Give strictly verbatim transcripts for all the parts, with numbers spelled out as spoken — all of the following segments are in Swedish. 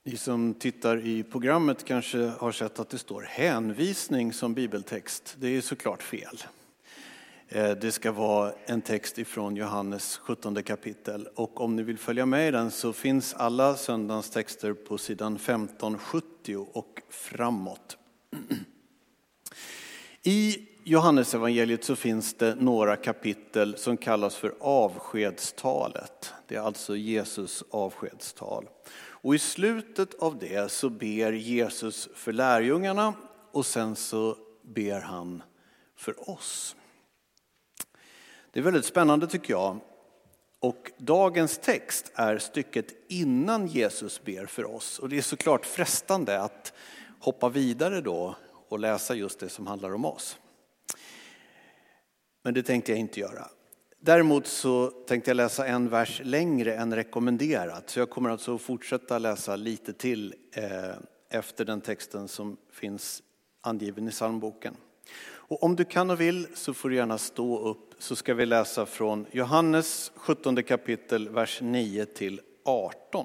Ni som tittar i programmet kanske har sett att det står hänvisning som bibeltext. Det är såklart fel. Det ska vara en text ifrån Johannes sjuttonde kapitel. Och om ni vill följa med i den så finns alla söndagens texter på sidan femton sjuttio och framåt. I Johannes evangeliet så finns det några kapitel som kallas för avskedstalet. Det är alltså Jesus avskedstal. Och i slutet av det så ber Jesus för lärjungarna och sen så ber han för oss. Det är väldigt spännande tycker jag. Och dagens text är stycket innan Jesus ber för oss. Och det är såklart frestande att hoppa vidare då och läsa just det som handlar om oss. Men det tänkte jag inte göra. Däremot så tänkte jag läsa en vers längre än rekommenderat. Så jag kommer alltså fortsätta läsa lite till eh, efter den texten som finns angiven i psalmboken. Och om du kan och vill så får du gärna stå upp, så ska vi läsa från Johannes sjuttonde kapitel vers nio till arton.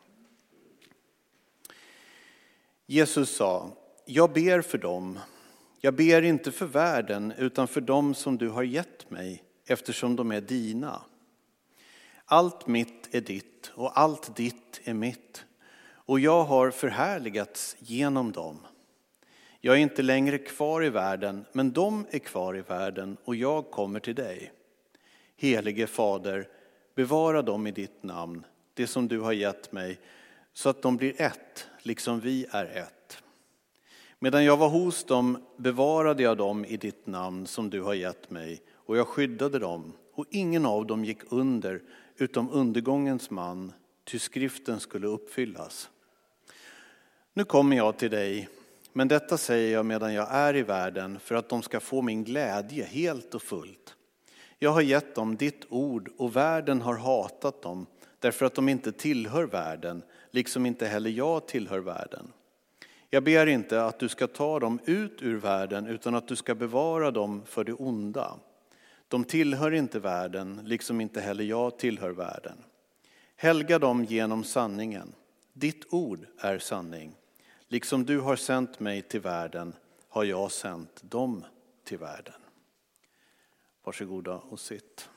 Jesus sa: jag ber för dem. Jag ber inte för världen utan för dem som du har gett mig, eftersom de är dina. Allt mitt är ditt och allt ditt är mitt, och jag har förhärligats genom dem. Jag är inte längre kvar i världen, men de är kvar i världen och jag kommer till dig. Helige Fader, bevara dem i ditt namn, det som du har gett mig, så att de blir ett, liksom vi är ett. Medan jag var hos dem bevarade jag dem i ditt namn som du har gett mig, och jag skyddade dem, och ingen av dem gick under utom undergångens man, ty skriften skulle uppfyllas. Nu kommer jag till dig, men detta säger jag medan jag är i världen, för att de ska få min glädje helt och fullt. Jag har gett dem ditt ord, och världen har hatat dem, därför att de inte tillhör världen, liksom inte heller jag tillhör världen. Jag ber inte att du ska ta dem ut ur världen, utan att du ska bevara dem för det onda. De tillhör inte världen, liksom inte heller jag tillhör världen. Helga dem genom sanningen. Ditt ord är sanning. Liksom du har sänt mig till världen har jag sänt dem till världen. Varsågoda och sitt.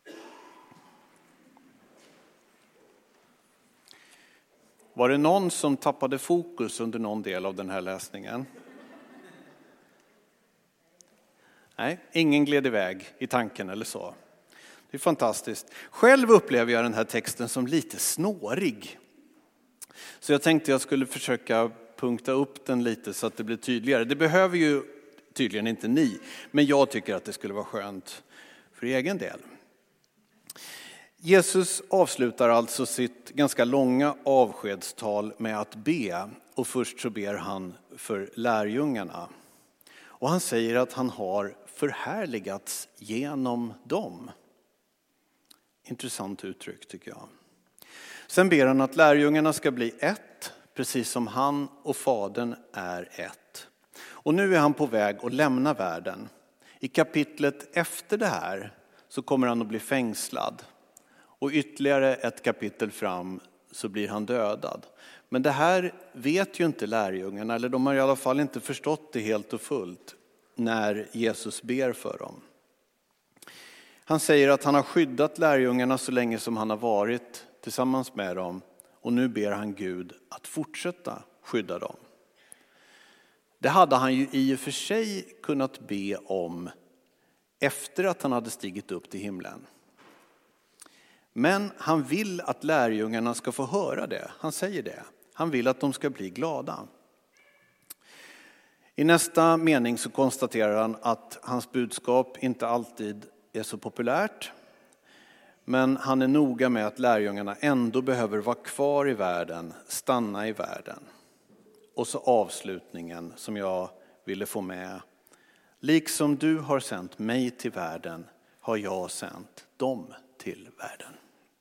Var det någon som tappade fokus under någon del av den här läsningen? Nej, ingen gled iväg i tanken eller så. Det är fantastiskt. Själv upplever jag den här texten som lite snårig. Så jag tänkte jag skulle försöka punkta upp den lite så att det blir tydligare. Det behöver ju tydligen inte ni, men jag tycker att det skulle vara skönt för egen del. Jesus avslutar alltså sitt ganska långa avskedstal med att be, och först så ber han för lärjungarna. Och han säger att han har förhärligats genom dem. Intressant uttryck tycker jag. Sen ber han att lärjungarna ska bli ett, precis som han och Fadern är ett. Och nu är han på väg att lämna världen. I kapitlet efter det här så kommer han att bli fängslad. Och ytterligare ett kapitel fram så blir han dödad. Men det här vet ju inte lärjungarna, eller de har i alla fall inte förstått det helt och fullt när Jesus ber för dem. Han säger att han har skyddat lärjungarna så länge som han har varit tillsammans med dem, och nu ber han Gud att fortsätta skydda dem. Det hade han ju i och för sig kunnat be om efter att han hade stigit upp till himlen. Men han vill att lärjungarna ska få höra det. Han säger det. Han vill att de ska bli glada. I nästa mening så konstaterar han att hans budskap inte alltid är så populärt. Men han är noga med att lärjungarna ändå behöver vara kvar i världen, stanna i världen. Och så avslutningen som jag ville få med. Liksom du har sänt mig till världen har jag sänt dem till världen.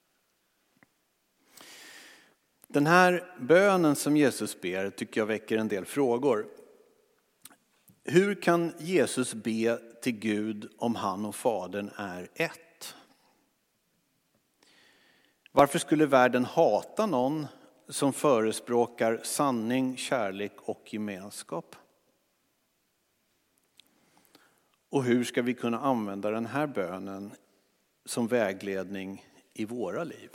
Den här bönen som Jesus ber tycker jag väcker en del frågor. Hur kan Jesus be till Gud om han och Fadern är ett? Varför skulle världen hata någon som förespråkar sanning, kärlek och gemenskap. Och hur ska vi kunna använda den här bönen som vägledning i våra liv?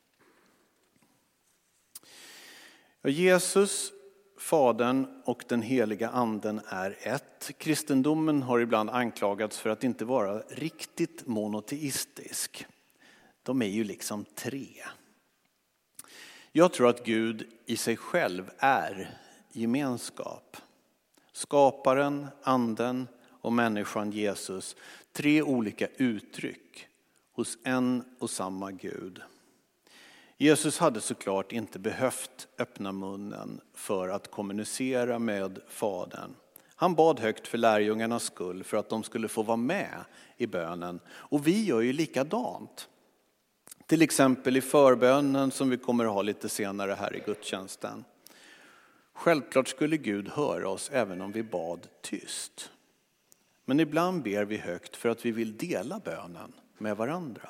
Jesus, Fadern och den heliga anden är ett. Kristendomen har ibland anklagats för att inte vara riktigt monoteistisk. De är ju liksom tre. Jag tror att Gud i sig själv är gemenskap. Skaparen, anden och människan Jesus. Tre olika uttryck hos en och samma Gud. Jesus hade såklart inte behövt öppna munnen för att kommunicera med Fadern. Han bad högt för lärjungarnas skull för att de skulle få vara med i bönen. Och vi gör ju likadant. Till exempel i förbönen som vi kommer att ha lite senare här i gudstjänsten. Självklart skulle Gud höra oss även om vi bad tyst. Men ibland ber vi högt för att vi vill dela bönen med varandra.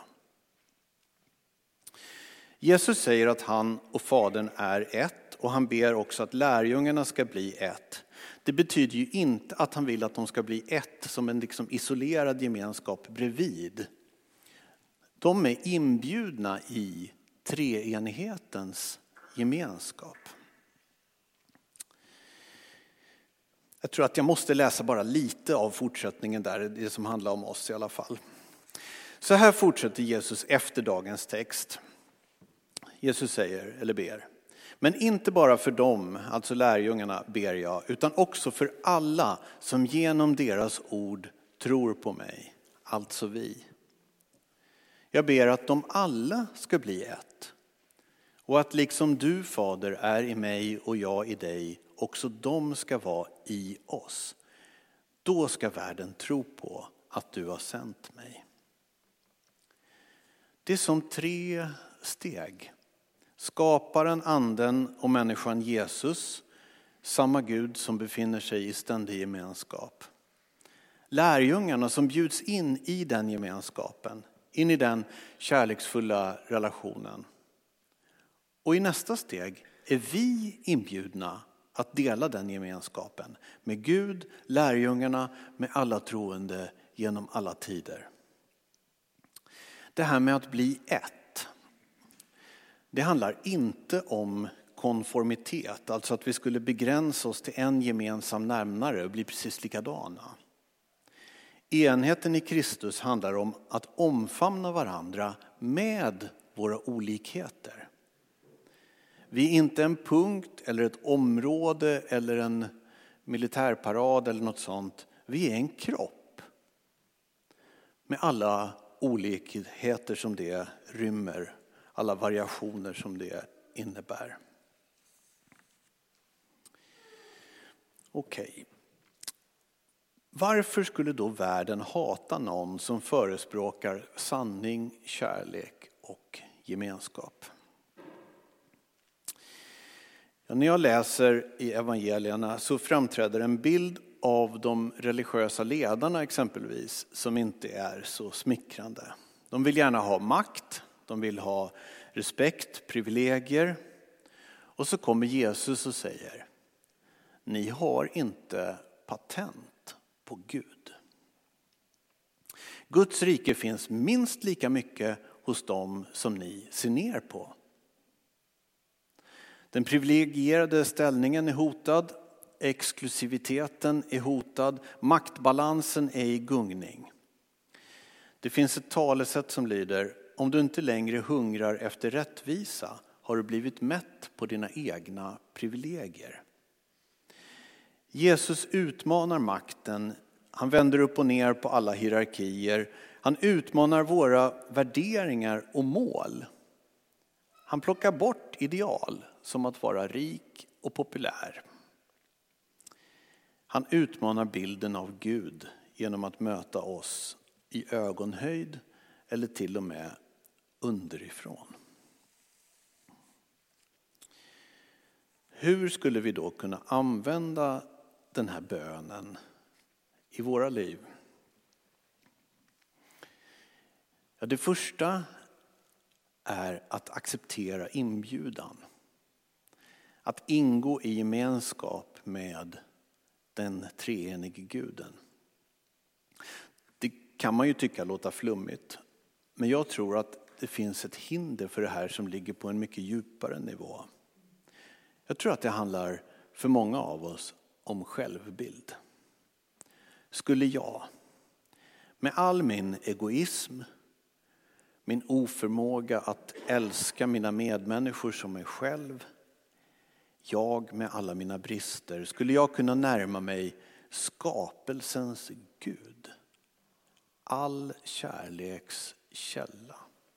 Jesus säger att han och Fadern är ett och han ber också att lärjungarna ska bli ett. Det betyder ju inte att han vill att de ska bli ett som en liksom isolerad gemenskap bredvid. De är inbjudna i treenighetens gemenskap. Jag tror att jag måste läsa bara lite av fortsättningen där, det som handlar om oss i alla fall. Så här fortsätter Jesus efter dagens text. Jesus säger, eller ber, men inte bara för dem, alltså lärjungarna, ber jag, utan också för alla som genom deras ord tror på mig, alltså vi. Jag ber att de alla ska bli ett, och att liksom du, Fader, är i mig och jag i dig, också de ska vara i oss. Då ska världen tro på att du har sänt mig. Det är som tre steg. Skaparen, anden och människan Jesus, samma Gud som befinner sig i ständig gemenskap. Lärjungarna som bjuds in i den gemenskapen, in i den kärleksfulla relationen. Och i nästa steg är vi inbjudna att dela den gemenskapen med Gud, lärjungarna, med alla troende genom alla tider. Det här med att bli ett, det handlar inte om konformitet, alltså att vi skulle begränsa oss till en gemensam nämnare och bli precis likadana. Enheten i Kristus handlar om att omfamna varandra med våra olikheter. Vi är inte en punkt eller ett område eller en militärparad eller något sånt. Vi är en kropp med alla olikheter som det rymmer, alla variationer som det innebär. Okej. Varför skulle då världen hata någon som förespråkar sanning, kärlek och gemenskap? Ja, när jag läser i evangelierna så framträder en bild av de religiösa ledarna exempelvis som inte är så smickrande. De vill gärna ha makt, de vill ha respekt, privilegier. Och så kommer Jesus och säger, ni har inte patent på Gud. Guds rike finns minst lika mycket hos dem som ni ser ner på. Den privilegierade ställningen är hotad, exklusiviteten är hotad, maktbalansen är i gungning. Det finns ett talesätt som lyder, om du inte längre hungrar efter rättvisa har du blivit mätt på dina egna privilegier. Jesus utmanar makten, han vänder upp och ner på alla hierarkier, han utmanar våra värderingar och mål. Han plockar bort ideal som att vara rik och populär. Han utmanar bilden av Gud genom att möta oss i ögonhöjd eller till och med underifrån. Hur skulle vi då kunna använda den här bönen i våra liv? Ja, det första är att acceptera inbjudan. att ingå i gemenskap med den treenige guden. Det kan man ju tycka låter flummigt, men jag tror att det finns ett hinder för det här som ligger på en mycket djupare nivå. Jag tror att det handlar för många av oss om självbild. Skulle jag, med all min egoism, min oförmåga att älska mina medmänniskor som mig själv, jag med alla mina brister, skulle jag kunna närma mig skapelsens Gud, all kärleks källa?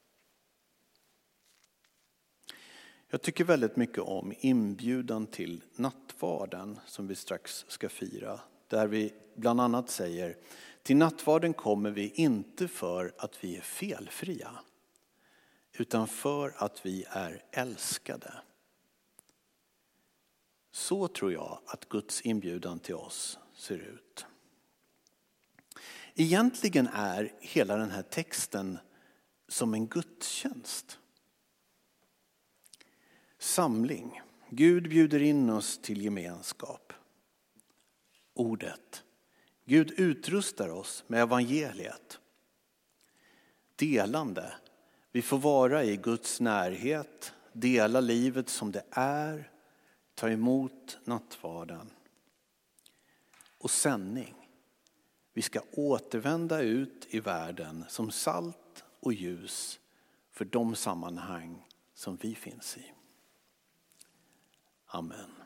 Jag tycker väldigt mycket om inbjudan till nattvarden som vi strax ska fira. Där vi bland annat säger, till nattvarden kommer vi inte för att vi är felfria, utan för att vi är älskade. Så tror jag att Guds inbjudan till oss ser ut. Egentligen är hela den här texten som en gudstjänst. Samling. Gud bjuder in oss till gemenskap. Ordet. Gud utrustar oss med evangeliet. Delande. Vi får vara i Guds närhet, dela livet som det är, ta emot nattvarden. Och sändning. Vi ska återvända ut i världen som salt och ljus för de sammanhang som vi finns i. Amen.